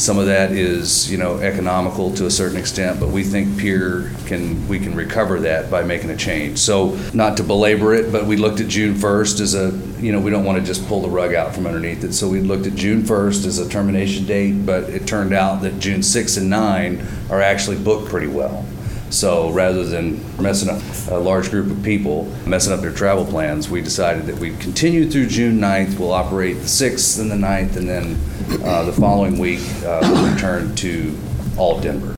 Some of that is, economical to a certain extent, but we think we can recover that by making a change. So not to belabor it, but we looked at June 1st as we don't want to just pull the rug out from underneath it. So we looked at June 1st as a termination date, but it turned out that June 6 and 9 are actually booked pretty well. So rather than messing up a large group of people, messing up their travel plans, we decided that we'd continue through June 9th. We'll operate the 6th and the 9th, and then the following week we'll return to all Denver.